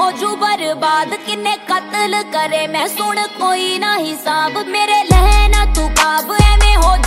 जू बर्बाद किन्ने कत्ल करे मैं सुन कोई ना हिसाब मेरे लहना तू काब एवें हो